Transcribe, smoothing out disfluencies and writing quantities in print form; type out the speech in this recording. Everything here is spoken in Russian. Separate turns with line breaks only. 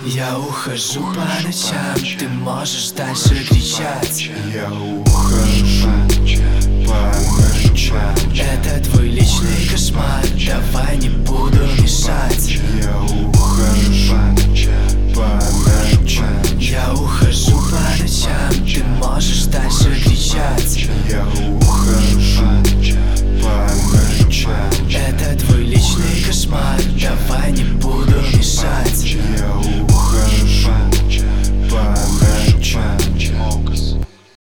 Я ухожу по ночам, ты можешь дальше кричать.
Я ухожу по ночам.
Это твой личный кошмар, давай не буду мешать.
Я ухожу по ночам.
Я ухожу по ночам, ты можешь дальше кричать.
Я ухожу по ночам.
Это твой личный кошмар, давай не буду мешать.
Я ухожу